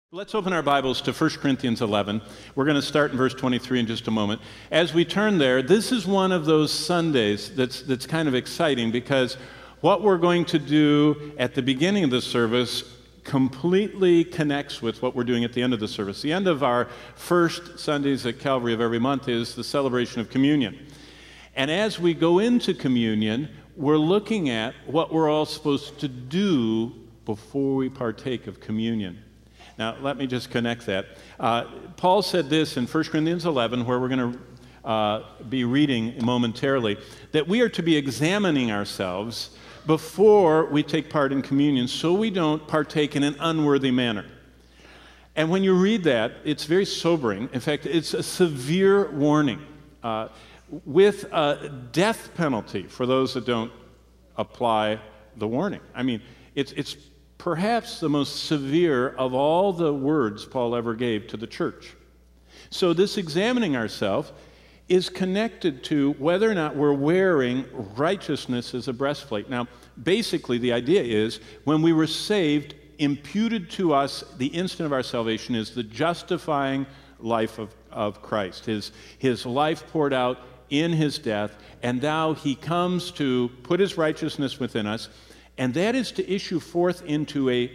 Let's open our Bibles to 1 Corinthians 11. We're going to start in verse 23 in just a moment. As we turn there, this is one of those Sundays that's kind of exciting because what we're going to do at the beginning of the service completely connects with what we're doing at the end of the service. The end of our first Sundays at Calvary of every month is the celebration of communion. And as we go into communion, we're looking at what we're all supposed to do before we partake of communion. Now, let me just connect that. Paul said this in 1 Corinthians 11, where we're going to be reading momentarily, that we are to be examining ourselves before we take part in communion so we don't partake in an unworthy manner. And when you read that, it's very sobering. In fact, it's a severe warning with a death penalty for those that don't apply the warning. I mean, it's perhaps the most severe of all the words Paul ever gave to the church. So this examining ourselves is connected to whether or not we're wearing righteousness as a breastplate. Now, basically, the idea is when we were saved, imputed to us the instant of our salvation is the justifying life of Christ, his life poured out in his death, and now he comes to put his righteousness within us. And that is to issue forth into a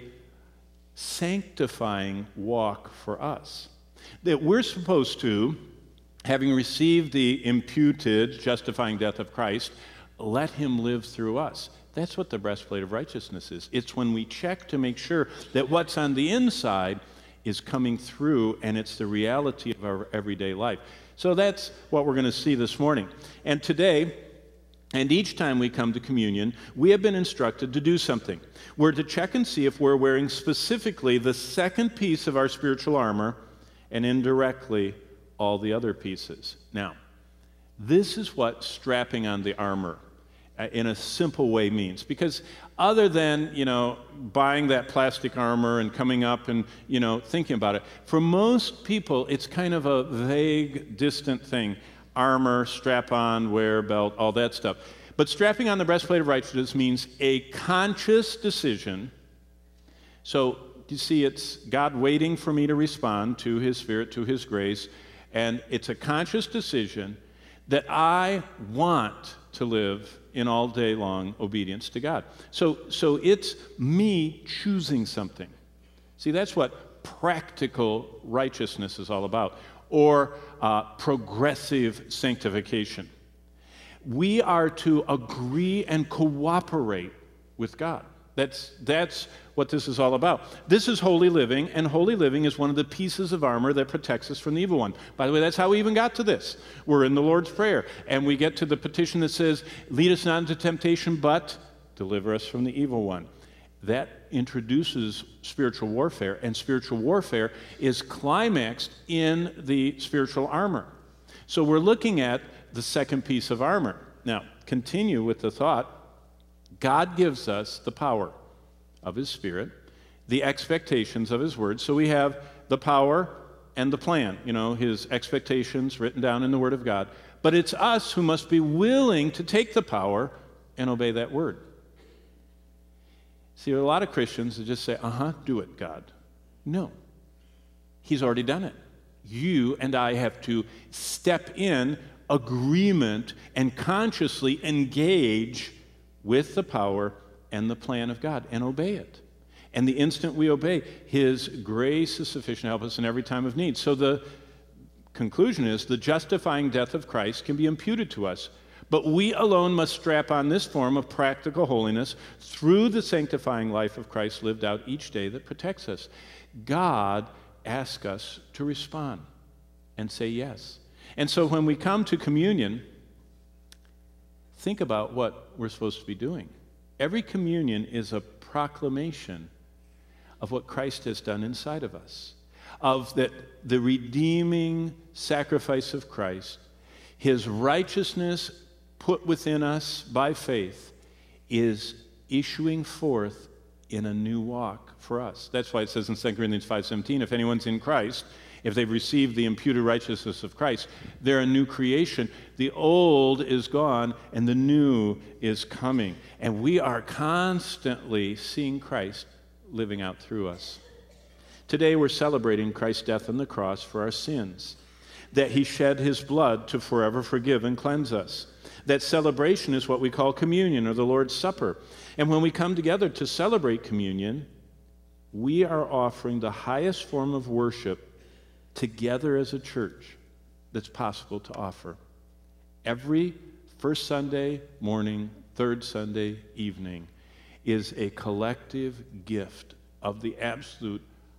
sanctifying walk for us. That we're supposed to, having received the imputed, justifying death of Christ, let him live through us. That's what the breastplate of righteousness is. It's when we check to make sure that what's on the inside is coming through and it's the reality of our everyday life. So that's what we're going to see this morning. And today, and each time we come to communion, we have been instructed to do something. We're to check and see if we're wearing specifically the second piece of our spiritual armor and indirectly all the other pieces. Now, this is what strapping on the armor in a simple way means. Because other than, buying that plastic armor and coming up and, thinking about it, for most people, it's kind of a vague, distant thing. Armor, strap on, wear, belt, all that stuff. But strapping on the breastplate of righteousness means a conscious decision. So, you see, it's God waiting for me to respond to his Spirit, to his grace, and it's a conscious decision that I want to live in all day long obedience to God. So it's me choosing something. See, that's what practical righteousness is all about. Or progressive sanctification. We are to agree and cooperate with God. That's what this is all about. This is holy living, and holy living is one of the pieces of armor that protects us from the evil one. By the way, that's how we even got to this. We're in the Lord's Prayer, and we get to the petition that says, lead us not into temptation, but deliver us from the evil one. That introduces spiritual warfare, and spiritual warfare is climaxed in the spiritual armor. So we're looking at the second piece of armor. Now, continue with the thought. God gives us the power of his Spirit, the expectations of his word. So we have the power and the plan, his expectations written down in the word of God. But it's us who must be willing to take the power and obey that word. See, there are a lot of Christians that just say, do it, God. No. He's already done it. You and I have to step in agreement and consciously engage with the power and the plan of God and obey it. And the instant we obey, his grace is sufficient to help us in every time of need. So the conclusion is the justifying death of Christ can be imputed to us. But we alone must strap on this form of practical holiness through the sanctifying life of Christ lived out each day that protects us. God asks us to respond and say yes. And so when we come to communion, think about what we're supposed to be doing. Every communion is a proclamation of what Christ has done inside of us, of that the redeeming sacrifice of Christ, his righteousness put within us by faith is issuing forth in a new walk for us. That's why it says in 2 Corinthians 5:17, if anyone's in Christ, if they've received the imputed righteousness of Christ, they're a new creation. The old is gone and the new is coming. And we are constantly seeing Christ living out through us. Today we're celebrating Christ's death on the cross for our sins, that he shed his blood to forever forgive and cleanse us. That celebration is what we call communion or the Lord's Supper. And when we come together to celebrate communion, we are offering the highest form of worship together as a church that's possible to offer. Every first Sunday morning, third Sunday evening is a collective gift of the absolute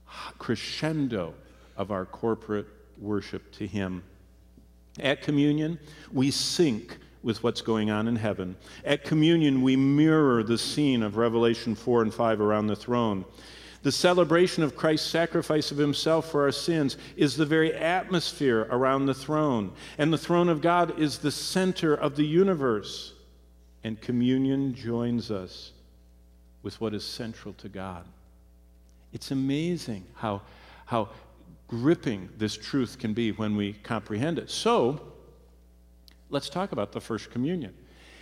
crescendo of our corporate worship to him. At communion, we sync with what's going on in heaven. At communion, we mirror the scene of Revelation 4 and 5 around the throne. The celebration of Christ's sacrifice of himself for our sins is the very atmosphere around the throne. And the throne of God is the center of the universe. And communion joins us with what is central to God. It's amazing how gripping this truth can be when we comprehend it. So, let's talk about the first communion.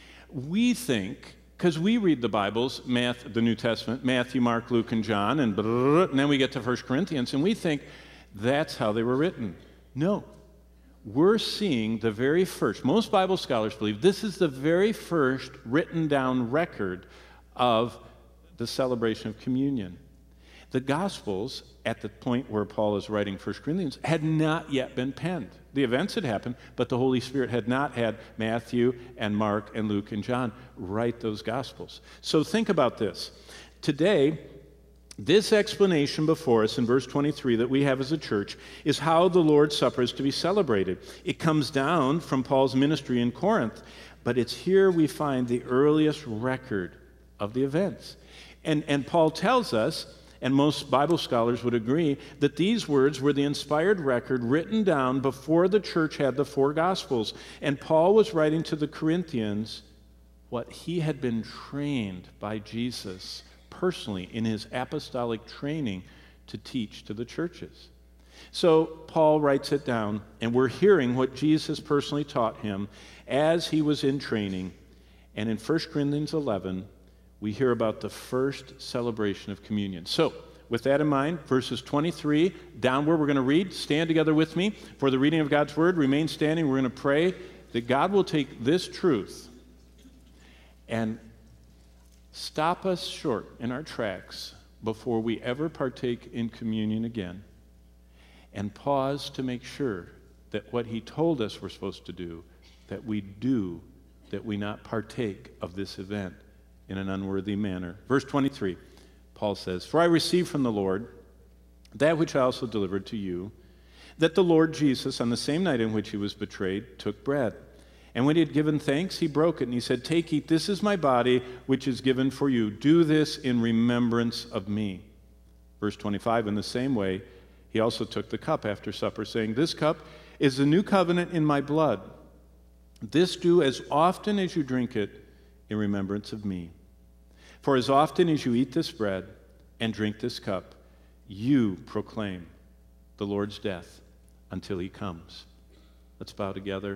We think, because we read the Bibles, the New Testament, Matthew, Mark, Luke, and John, and then we get to 1 Corinthians, and we think that's how they were written. No. We're seeing the very first, most Bible scholars believe this is the very first written down record of the celebration of communion. The Gospels, at the point where Paul is writing 1 Corinthians, had not yet been penned. The events had happened, but the Holy Spirit had not had Matthew and Mark and Luke and John write those Gospels. So think about this. Today, this explanation before us in verse 23 that we have as a church is how the Lord's Supper is to be celebrated. It comes down from Paul's ministry in Corinth, but it's here we find the earliest record of the events. And Paul tells us, and most Bible scholars would agree, that these words were the inspired record written down before the church had the four Gospels. And Paul was writing to the Corinthians what he had been trained by Jesus personally in his apostolic training to teach to the churches. So Paul writes it down, and we're hearing what Jesus personally taught him as he was in training. And in 1 Corinthians 11, we hear about the first celebration of communion. So, with that in mind, verses 23 downward, we're going to read. Stand together with me for the reading of God's Word. Remain standing. We're going to pray that God will take this truth and stop us short in our tracks before we ever partake in communion again, and pause to make sure that what he told us we're supposed to do, that we do, that we not partake of this event in an unworthy manner. Verse 23, Paul says, "For I received from the Lord that which I also delivered to you, that the Lord Jesus, on the same night in which he was betrayed, took bread. And when he had given thanks, he broke it, and he said, 'Take, eat, this is my body, which is given for you. Do this in remembrance of me.' Verse 25, in the same way, he also took the cup after supper, saying, 'This cup is the new covenant in my blood. This do as often as you drink it in remembrance of me. For as often as you eat this bread and drink this cup, you proclaim the Lord's death until he comes.'" Let's bow together.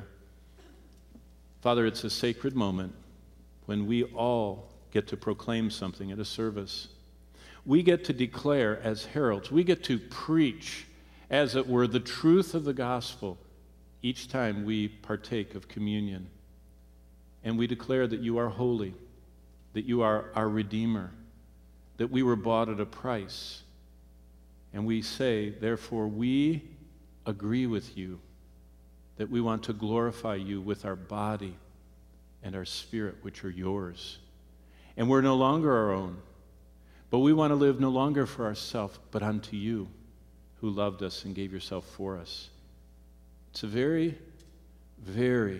Father, it's a sacred moment when we all get to proclaim something at a service. We get to declare as heralds. We get to preach, as it were, the truth of the gospel each time we partake of communion. And we declare that you are holy, that you are our Redeemer, that we were bought at a price. And we say, therefore, we agree with you that we want to glorify you with our body and our spirit, which are yours. And we're no longer our own, but we want to live no longer for ourselves, but unto you, who loved us and gave yourself for us. It's a very, very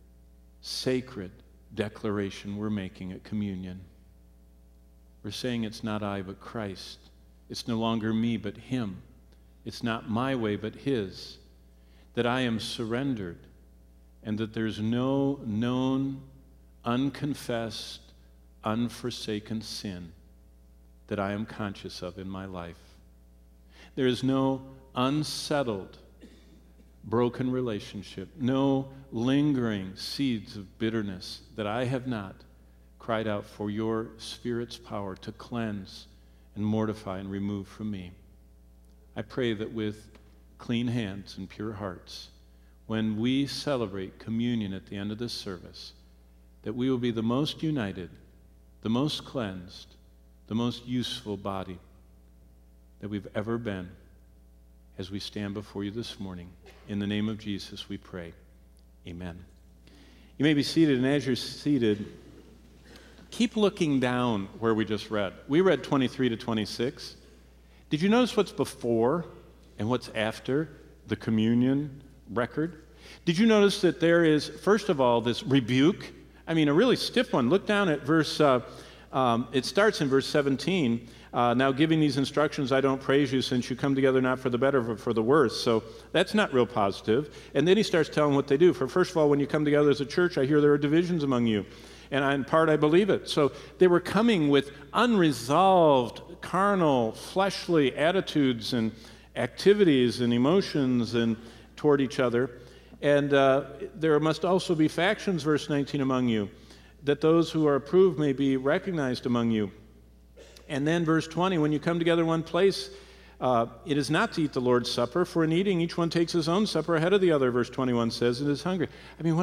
sacred declaration we're making at communion. We're saying it's not I, but Christ. It's no longer me, but him. It's not my way, but his. That I am surrendered, and that there's no known, unconfessed, unforsaken sin that I am conscious of in my life. There is no unsettled, broken relationship, no lingering seeds of bitterness that I have not cried out for your Spirit's power to cleanse and mortify and remove from me. I pray that with clean hands and pure hearts, when we celebrate communion at the end of this service, that we will be the most united, the most cleansed, the most useful body that we've ever been as we stand before you this morning. In the name of Jesus, we pray. Amen. You may be seated, and as you're seated, keep looking down where we just read. We read 23 to 26. Did you notice what's before and what's after the communion record? Did you notice that there is, first of all, this rebuke? I mean, a really stiff one. Look down at verse, it starts in verse 17. Now giving these instructions, I don't praise you, since you come together not for the better, but for the worse. So that's not real positive. And then he starts telling what they do. For first of all, when you come together as a church, I hear there are divisions among you. And in part, I believe it. So they were coming with unresolved, carnal, fleshly attitudes and activities and emotions and toward each other. And there must also be factions, verse 19, among you, that those who are approved may be recognized among you. And then verse 20, when you come together in one place, it is not to eat the Lord's Supper, for in eating each one takes his own supper ahead of the other, verse 21 says, and is hungry. I mean, when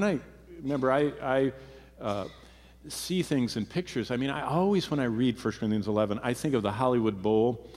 I see things in pictures, I mean, I always, when I read 1 Corinthians 11, I think of the Hollywood Bowl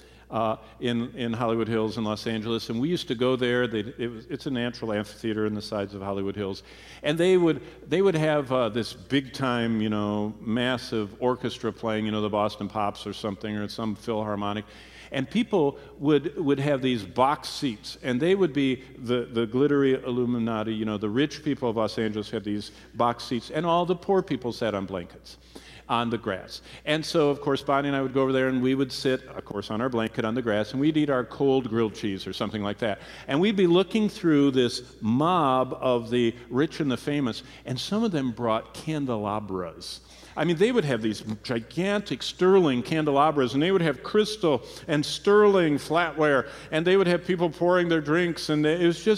in Hollywood Hills in Los Angeles, and we used to go there. It's a natural amphitheater in the sides of Hollywood Hills, and they would have this big time, massive orchestra playing, the Boston Pops or something, or some Philharmonic, and people would have these box seats, and they would be the glittery Illuminati. The rich people of Los Angeles had these box seats, and all the poor people sat on blankets on the grass. And so, of course, Bonnie and I would go over there, and we would sit, of course, on our blanket on the grass, and we'd eat our cold grilled cheese or something like that. And we'd be looking through this mob of the rich and the famous, and some of them brought candelabras. I mean, they would have these gigantic sterling candelabras, and they would have crystal and sterling flatware, and they would have people pouring their drinks, and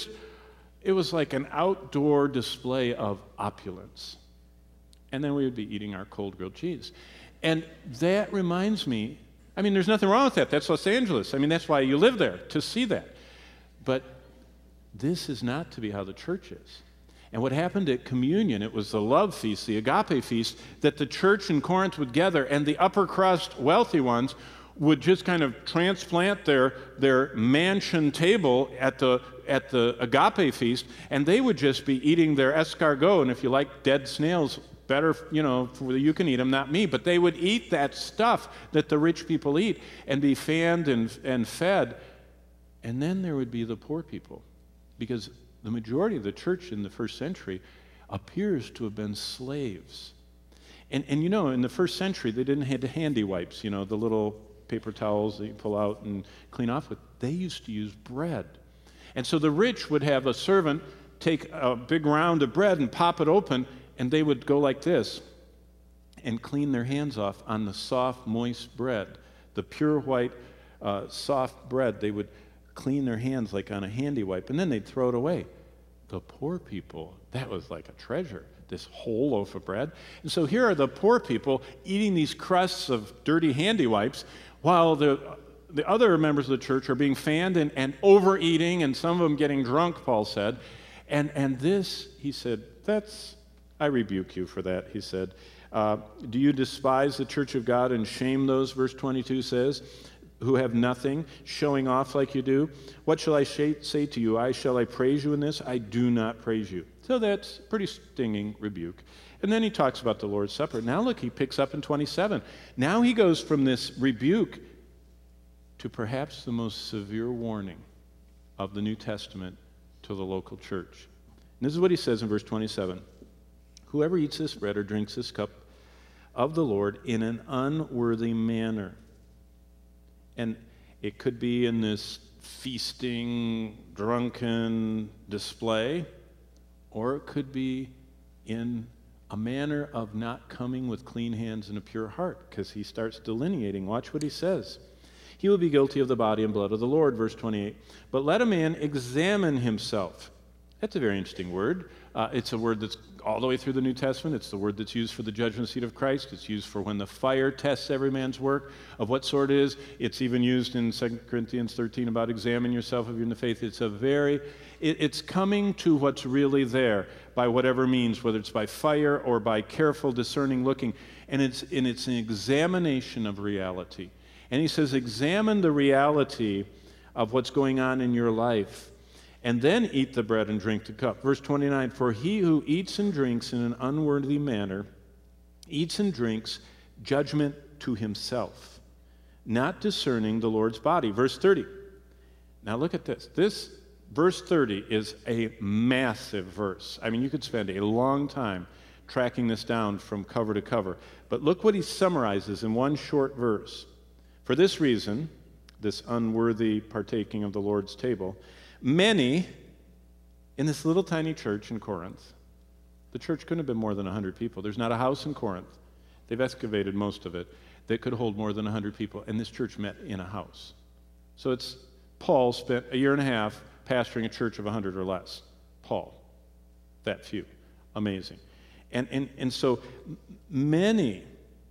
it was like an outdoor display of opulence. And then we would be eating our cold grilled cheese. And that reminds me, I mean, there's nothing wrong with that. That's Los Angeles. I mean, that's why you live there, to see that. But this is not to be how the church is. And what happened at communion, it was the love feast, the agape feast, that the church in Corinth would gather, and the upper crust wealthy ones would just kind of transplant their mansion table at the agape feast, and they would just be eating their escargot. And if you like dead snails, better, you can eat them, not me. But they would eat that stuff that the rich people eat and be fanned and fed. And then there would be the poor people, because the majority of the church in the first century appears to have been slaves. And in the first century, they didn't have the handy wipes, the little paper towels that you pull out and clean off with. They used to use bread. And so the rich would have a servant take a big round of bread and pop it open, and they would go like this and clean their hands off on the soft, moist bread, the pure white, soft bread. They would clean their hands like on a handy wipe, and then they'd throw it away. The poor people, that was like a treasure, this whole loaf of bread. And so here are the poor people eating these crusts of dirty handy wipes, while the other members of the church are being fanned and overeating, and some of them getting drunk, Paul said. And this, he said, I rebuke you for that, he said. Do you despise the church of God and shame those, verse 22 says, who have nothing, showing off like you do? What shall I say to you? Shall I praise you in this? I do not praise you. So that's a pretty stinging rebuke. And then he talks about the Lord's Supper. Now look, he picks up in 27. Now he goes from this rebuke to perhaps the most severe warning of the New Testament to the local church. And this is what he says in verse 27. Whoever eats this bread or drinks this cup of the Lord in an unworthy manner. And it could be in this feasting, drunken display, or it could be in a manner of not coming with clean hands and a pure heart, because he starts delineating. Watch what he says. He will be guilty of the body and blood of the Lord, verse 28. But let a man examine himself, That's a very interesting word. It's a word that's all the way through the New Testament. It's the word that's used for the judgment seat of Christ. It's used for when the fire tests every man's work, of what sort it is. It's even used in 2 Corinthians 13 about examine yourself if you're in the faith. It's coming to what's really there by whatever means, whether it's by fire or by careful discerning looking. And it's an examination of reality. And he says, examine the reality of what's going on in your life, and then eat the bread and drink the cup. Verse 29, for he who eats and drinks in an unworthy manner eats and drinks judgment to himself, not discerning the Lord's body. Verse 30. Now look at this. This verse 30 is a massive verse. I mean, you could spend a long time tracking this down from cover to cover. But look what he summarizes in one short verse. For this reason, this unworthy partaking of the Lord's table, many in this little tiny church in Corinth, the church couldn't have been more than 100 people. There's not a house in Corinth. They've excavated most of it that could hold more than 100 people, and this church met in a house. So Paul spent a year and a half pastoring a church of 100 or less. Paul, that few. Amazing. And so many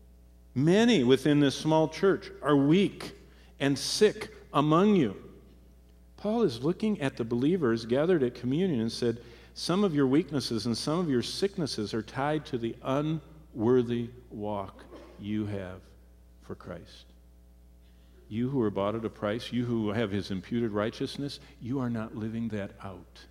within this small church are weak and sick among you. Paul is looking at the believers gathered at communion and said, some of your weaknesses and some of your sicknesses are tied to the unworthy walk you have for Christ. You who are bought at a price, you who have his imputed righteousness, you are not living that out.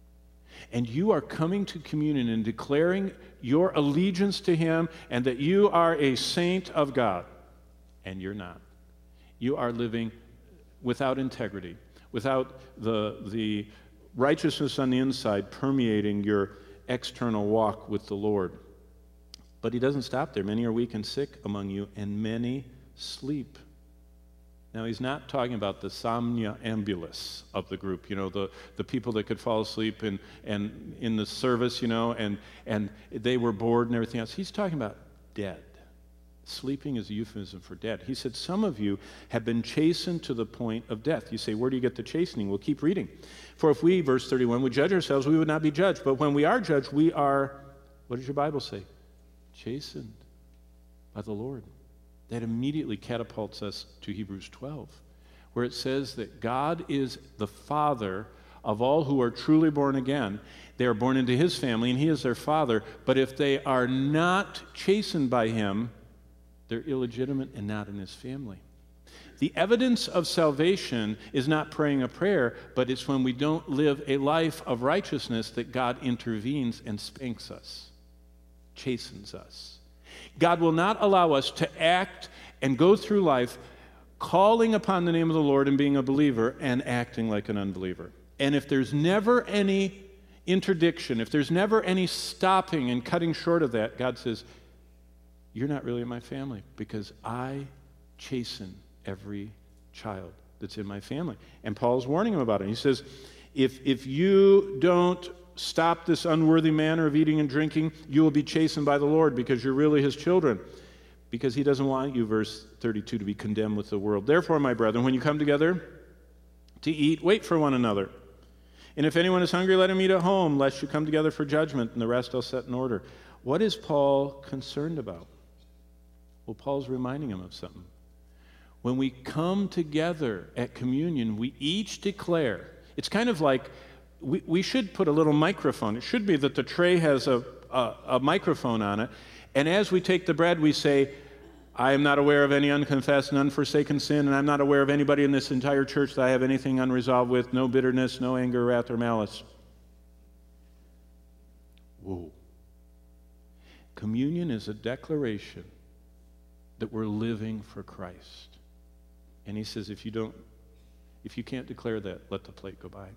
And you are coming to communion and declaring your allegiance to him and that you are a saint of God. And you're not. You are living without integrity, without the righteousness on the inside permeating your external walk with the Lord. But he doesn't stop there. Many are weak and sick among you, and many sleep. Now, he's not talking about the somnambulous of the group, the people that could fall asleep and in the service, and they were bored and everything else. He's talking about dead. Sleeping is a euphemism for dead. He said, some of you have been chastened to the point of death. You say, where do you get the chastening? We'll keep reading. For if we, verse 31, would judge ourselves, we would not be judged. But when we are judged, we are, what does your Bible say? Chastened by the Lord. That immediately catapults us to Hebrews 12, where it says that God is the Father of all who are truly born again. They are born into his family, and he is their Father. But if they are not chastened by him, they're illegitimate and not in his family. The evidence of salvation is not praying a prayer, but it's when we don't live a life of righteousness that God intervenes and spanks us, chastens us. God will not allow us to act and go through life calling upon the name of the Lord and being a believer and acting like an unbeliever. And if there's never any interdiction, if there's never any stopping and cutting short of that, God says, you're not really in my family because I chasten every child that's in my family. And Paul's warning him about it. He says, if you don't stop this unworthy manner of eating and drinking, you will be chastened by the Lord because you're really his children. Because he doesn't want you, verse 32, to be condemned with the world. Therefore, my brethren, when you come together to eat, wait for one another. And if anyone is hungry, let him eat at home, lest you come together for judgment, and the rest I'll set in order. What is Paul concerned about? Well, Paul's reminding him of something. When we come together at communion, we each declare. It's kind of like we should put a little microphone. It should be that the tray has a microphone on it. And as we take the bread, we say, I am not aware of any unconfessed and unforsaken sin, and I'm not aware of anybody in this entire church that I have anything unresolved with, no bitterness, no anger, wrath, or malice. Whoa. Communion is a declaration that we're living for Christ. And he says, if you can't declare that, let the plate go by.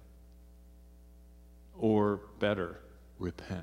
Or better, repent.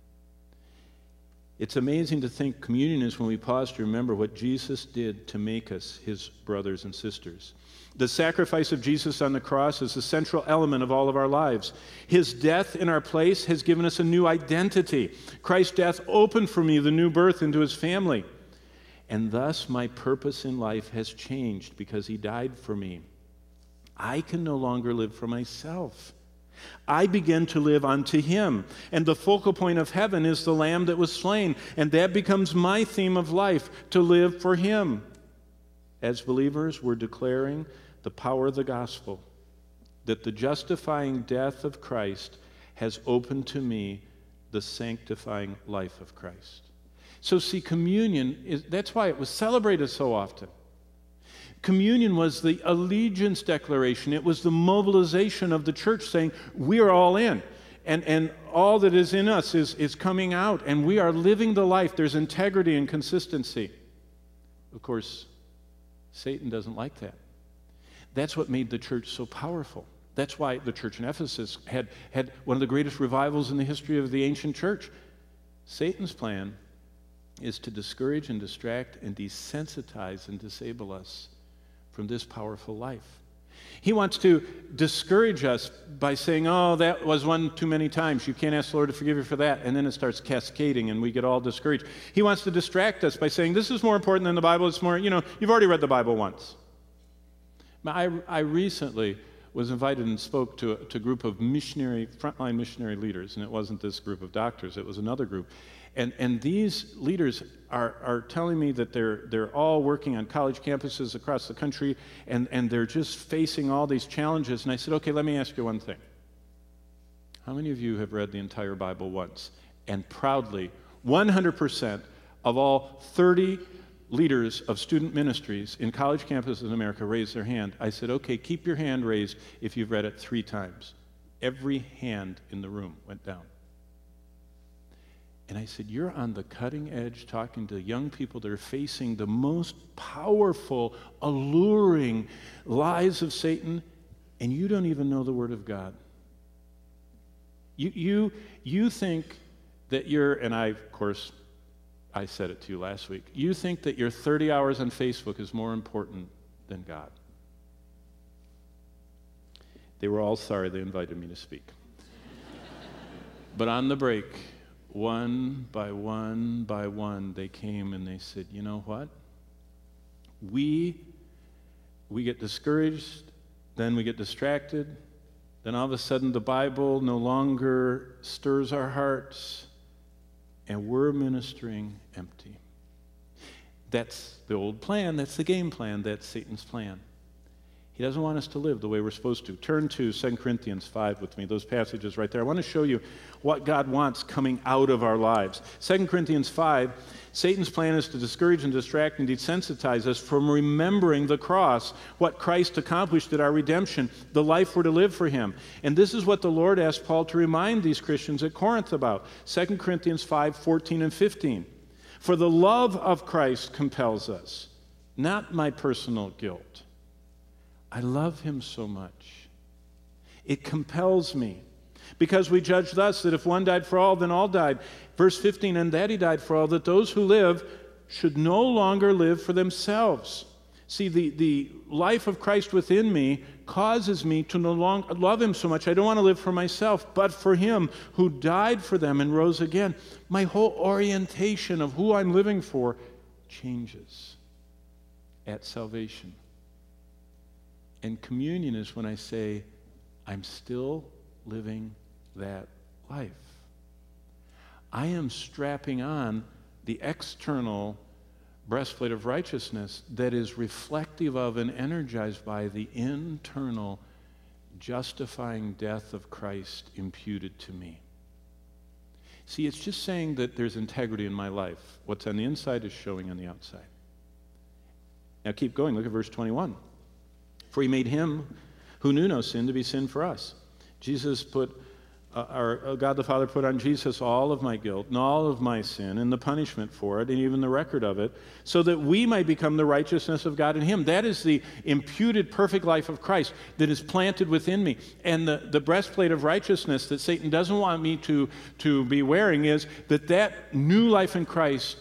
It's amazing to think communion is when we pause to remember what Jesus did to make us his brothers and sisters. The sacrifice of Jesus on the cross is the central element of all of our lives. His death in our place has given us a new identity. Christ's death opened for me the new birth into his family. And thus my purpose in life has changed because he died for me. I can no longer live for myself. I begin to live unto him. And the focal point of heaven is the Lamb that was slain. And that becomes my theme of life, to live for him. As believers, we're declaring the power of the gospel, that the justifying death of Christ has opened to me the sanctifying life of Christ. So see, communion, that's why it was celebrated so often. Communion was the allegiance declaration. It was the mobilization of the church saying, we are all in. And all that is in us is coming out. And we are living the life. There's integrity and consistency. Of course, Satan doesn't like that. That's what made the church so powerful. That's why the church in Ephesus had one of the greatest revivals in the history of the ancient church. Satan's plan is to discourage and distract and desensitize and disable us from this powerful life. He wants to discourage us by saying, oh, that was one too many times. You can't ask the Lord to forgive you for that. And then it starts cascading and we get all discouraged. He wants to distract us by saying, this is more important than the Bible. It's more, you've already read the Bible once. I recently was invited and spoke to a group of frontline missionary leaders, and it wasn't this group of doctors, it was another group. And these leaders are telling me that they're all working on college campuses across the country, and they're just facing all these challenges. And I said, okay, let me ask you one thing. How many of you have read the entire Bible once? And proudly, 100% of all 30 leaders of student ministries in college campuses in America raised their hand. I said, okay, keep your hand raised if you've read it 3 times. Every hand in the room went down. And I said, you're on the cutting edge talking to young people that are facing the most powerful, alluring lies of Satan, and you don't even know the Word of God. You think that and of course, I said it to you last week, you think that your 30 hours on Facebook is more important than God. They were all sorry they invited me to speak. But on the break, one by one, they came and they said, you know what? We get discouraged, then we get distracted, then all of a sudden the Bible no longer stirs our hearts, and we're ministering empty. That's the old plan, that's the game plan, that's Satan's plan. He doesn't want us to live the way we're supposed to. Turn to 2 Corinthians 5 with me, those passages right there. I want to show you what God wants coming out of our lives. 2 Corinthians 5, Satan's plan is to discourage and distract and desensitize us from remembering the cross, what Christ accomplished at our redemption, the life we're to live for him. And this is what the Lord asked Paul to remind these Christians at Corinth about. 2 Corinthians 5, 14 and 15. For the love of Christ compels us, not my personal guilt. I love him so much. It compels me. Because we judge thus, that if one died for all, then all died. Verse 15, and that he died for all, that those who live should no longer live for themselves. See, the life of Christ within me causes me to no longer love him so much. I don't want to live for myself, but for him who died for them and rose again. My whole orientation of who I'm living for changes at salvation. And communion is when I say, I'm still living that life. I am strapping on the external breastplate of righteousness that is reflective of and energized by the internal justifying death of Christ imputed to me. See, it's just saying that there's integrity in my life. What's on the inside is showing on the outside. Now keep going. Look at verse 21. For he made him who knew no sin to be sin for us. Jesus God the Father put on Jesus all of my guilt and all of my sin and the punishment for it and even the record of it, so that we might become the righteousness of God in him. That is the imputed perfect life of Christ that is planted within me. And the breastplate of righteousness that Satan doesn't want me to be wearing is that new life in Christ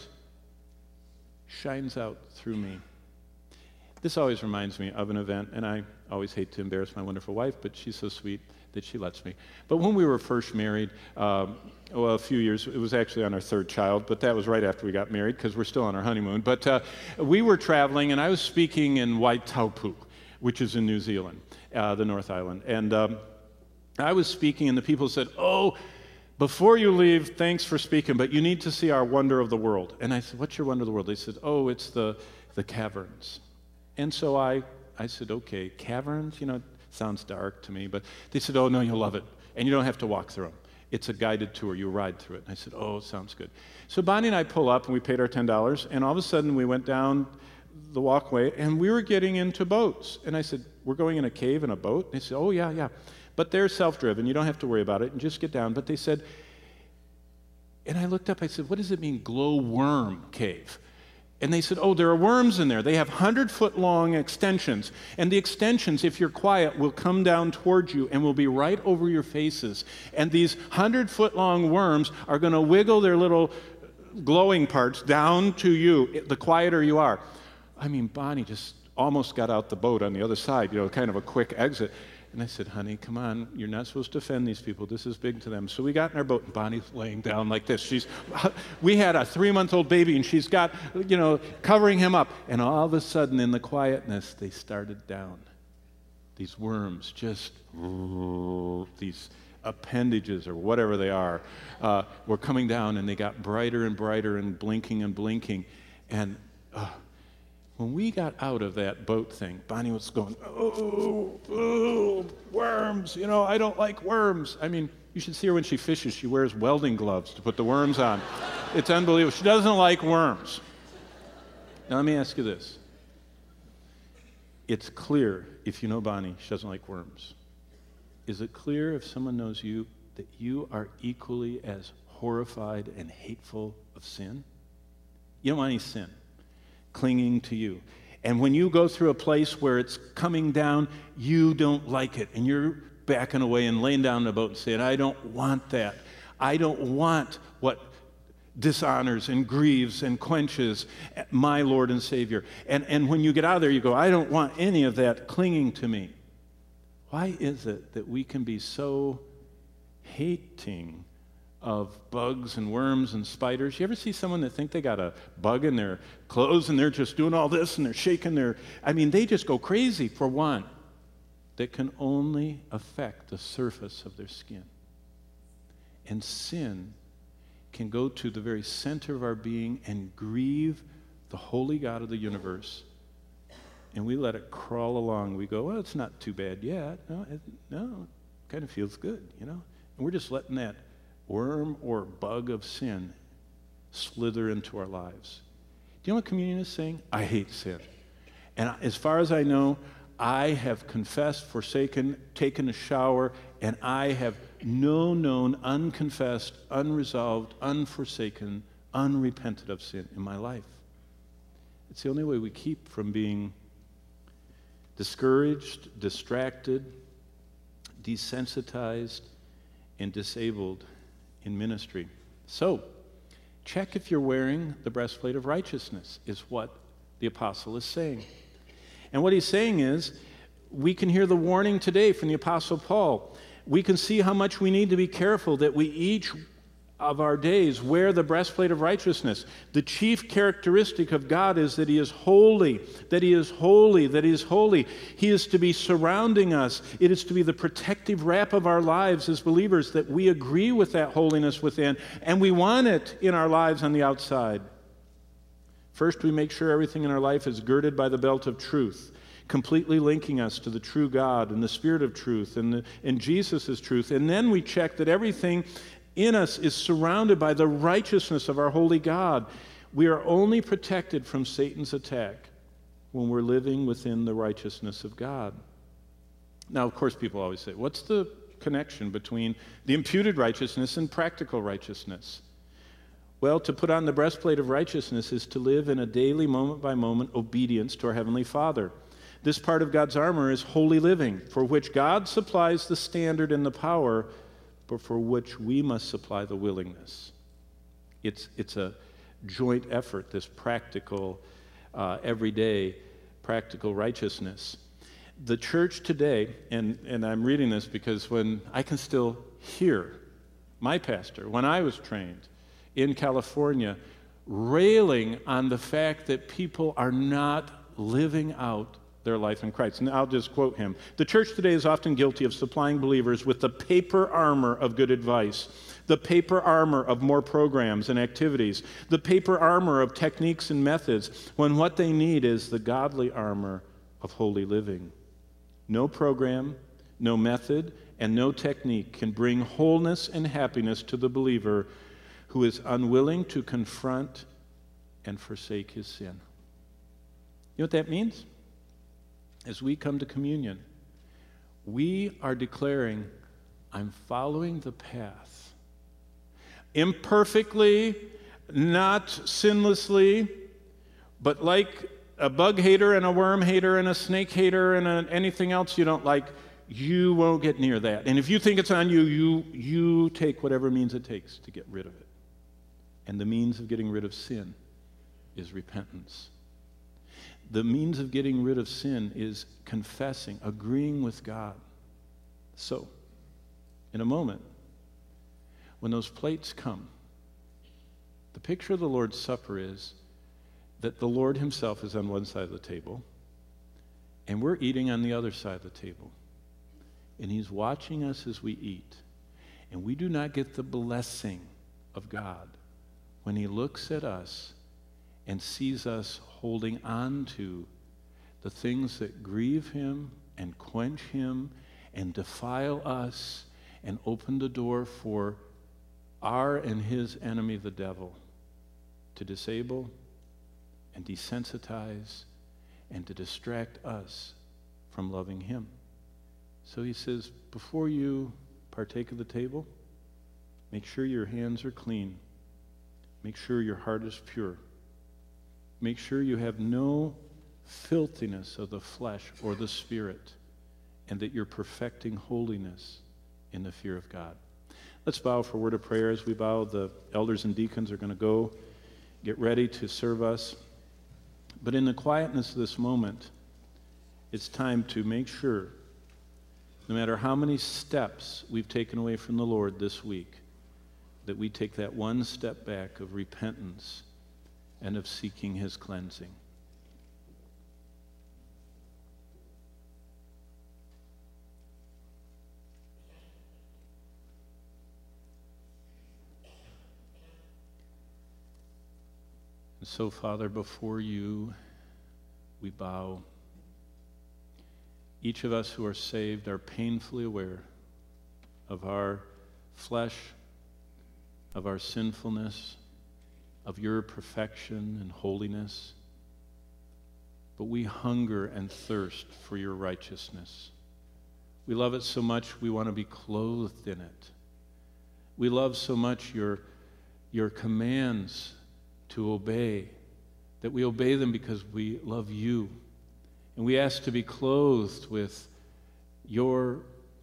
shines out through me. This always reminds me of an event, and I always hate to embarrass my wonderful wife, but she's so sweet that she lets me. But when we were first married, a few years, it was actually on our 3rd child, but that was right after we got married because we're still on our honeymoon. But we were traveling, and I was speaking in Waitaupu, which is in New Zealand, the North Island. And I was speaking, and the people said, "Oh, before you leave, thanks for speaking, but you need to see our wonder of the world." And I said, "What's your wonder of the world?" They said, "Oh, it's the caverns." And so I said, "Okay, caverns, sounds dark to me." But they said, "Oh, no, you'll love it. And you don't have to walk through them. It's a guided tour. You ride through it." And I said, "Oh, sounds good." So Bonnie and I pull up, and we paid our $10, and all of a sudden we went down the walkway, and we were getting into boats. And I said, "We're going in a cave in a boat?" And they said, "Oh, yeah, yeah. But they're self-driven. You don't have to worry about it, and just get down." But they said, and I looked up, I said, "What does it mean, glowworm cave?" And they said, "Oh, there are worms in there. They have 100-foot-long extensions. And the extensions, if you're quiet, will come down towards you and will be right over your faces. And these 100-foot-long worms are going to wiggle their little glowing parts down to you, the quieter you are." I mean, Bonnie just almost got out the boat on the other side, kind of a quick exit. And I said, "Honey, come on, you're not supposed to offend these people. This is big to them." So we got in our boat, and Bonnie's laying down like this. We had a 3-month-old baby, and she's got, covering him up. And all of a sudden, in the quietness, they started down. These worms, just these appendages or whatever they are, were coming down, and they got brighter and brighter and blinking and blinking. And when we got out of that boat thing, Bonnie was going, "Oh, worms, I don't like worms." I mean, you should see her when she fishes. She wears welding gloves to put the worms on. It's unbelievable. She doesn't like worms. Now, let me ask you this. It's clear, if you know Bonnie, she doesn't like worms. Is it clear, if someone knows you, that you are equally as horrified and hateful of sin? You don't want any sin clinging to you. And when you go through a place where it's coming down, you don't like it. And you're backing away and laying down in the boat and saying, "I don't want that. I don't want what dishonors and grieves and quenches my Lord and Savior." And when you get out of there, you go, "I don't want any of that clinging to me." Why is it that we can be so hating of bugs and worms and spiders? You ever see someone that think they got a bug in their clothes and they're just doing all this and they're shaking they just go crazy for one that can only affect the surface of their skin. And sin can go to the very center of our being and grieve the holy God of the universe. And we let it crawl along. We go, "Well, it's not too bad yet." No, it kind of feels good, And we're just letting that worm or bug of sin slither into our lives. Do you know what communion is saying? I hate sin. And as far as I know, I have confessed, forsaken, taken a shower, and I have no known, unconfessed, unresolved, unforsaken, unrepented of sin in my life. It's the only way we keep from being discouraged, distracted, desensitized, and disabled in ministry. So, check if you're wearing the breastplate of righteousness, is what the apostle is saying. And what he's saying is, we can hear the warning today from the apostle Paul. We can see how much we need to be careful that we each of our days wear the breastplate of righteousness. The chief characteristic of God is that He is holy, that He is holy, that He is holy. He is to be surrounding us. It is to be the protective wrap of our lives as believers, that we agree with that holiness within, and we want it in our lives on the outside. First, we make sure everything in our life is girded by the belt of truth, completely linking us to the true God and the Spirit of truth and Jesus' truth. And then we check that everything in us is surrounded by the righteousness of our holy God. We are only protected from Satan's attack when we're living within the righteousness of God. Now, of course, people always say, what's the connection between the imputed righteousness and practical righteousness? Well, to put on the breastplate of righteousness is to live in a daily, moment-by-moment obedience to our Heavenly Father. This part of God's armor is holy living, for which God supplies the standard and the power, but for which we must supply the willingness. It's a joint effort, this practical, everyday, practical righteousness. The church today, and I'm reading this because when I can still hear my pastor, when I was trained in California, railing on the fact that people are not living out their life in Christ. And I'll just quote him. The church today is often guilty of supplying believers with the paper armor of good advice, the paper armor of more programs and activities, the paper armor of techniques and methods, when what they need is the godly armor of holy living. No program, no method, and no technique can bring wholeness and happiness to the believer who is unwilling to confront and forsake his sin. You know what that means? As we come to communion, we are declaring, I'm following the path. Imperfectly, not sinlessly, but like a bug hater and a worm hater and a snake hater and anything else you don't like, you won't get near that. And if you think it's on you, you take whatever means it takes to get rid of it. And the means of getting rid of sin is repentance. The means of getting rid of sin is confessing, agreeing with God. So, in a moment, when those plates come, the picture of the Lord's Supper is that the Lord himself is on one side of the table, and we're eating on the other side of the table. And he's watching us as we eat. And we do not get the blessing of God when he looks at us and sees us holding on to the things that grieve him and quench him and defile us and open the door for our and his enemy, the devil, to disable and desensitize and to distract us from loving him. So he says, before you partake of the table, make sure your hands are clean. Make sure your heart is pure. Make sure you have no filthiness of the flesh or the spirit, and that you're perfecting holiness in the fear of God. Let's bow for a word of prayer. As we bow, the elders and deacons are going to go get ready to serve us. But in the quietness of this moment, it's time to make sure, no matter how many steps we've taken away from the Lord this week, that we take that one step back of repentance and of seeking his cleansing. And so, Father, before you we bow. Each of us who are saved are painfully aware of our flesh, of our sinfulness, of your perfection and holiness. But we hunger and thirst for your righteousness. We love it so much we want to be clothed in it. We love so much your commands to obey, that we obey them because we love you. And we ask to be clothed with your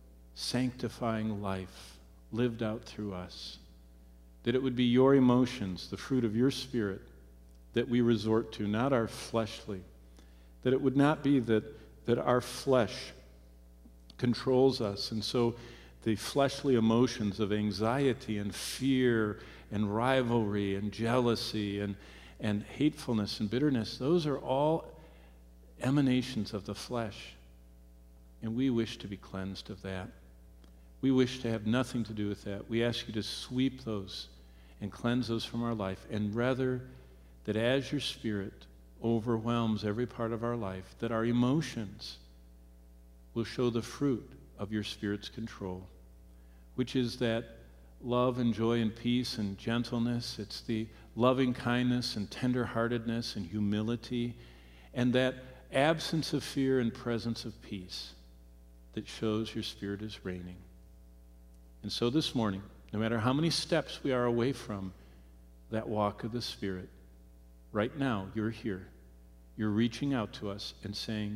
sanctifying life lived out through us. That it would be your emotions, the fruit of your Spirit, that we resort to, not our fleshly. That it would not be that our flesh controls us. And so the fleshly emotions of anxiety and fear and rivalry and jealousy and hatefulness and bitterness, those are all emanations of the flesh. And we wish to be cleansed of that. We wish to have nothing to do with that. We ask you to sweep those and cleanse those from our life, and rather that as your Spirit overwhelms every part of our life, that our emotions will show the fruit of your Spirit's control, which is that love and joy and peace and gentleness. It's the loving kindness and tenderheartedness and humility, and that absence of fear and presence of peace that shows your Spirit is reigning. And so this morning, no matter how many steps we are away from that walk of the Spirit, right now you're here. You're reaching out to us and saying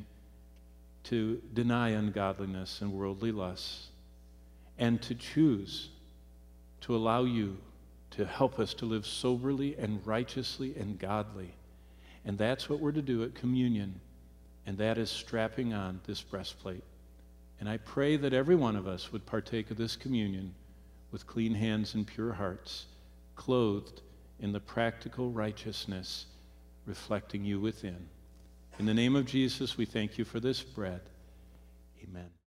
to deny ungodliness and worldly lusts, and to choose to allow you to help us to live soberly and righteously and godly. And that's what we're to do at communion, and that is strapping on this breastplate. And I pray that every one of us would partake of this communion with clean hands and pure hearts, clothed in the practical righteousness reflecting you within. In the name of Jesus, we thank you for this bread. Amen.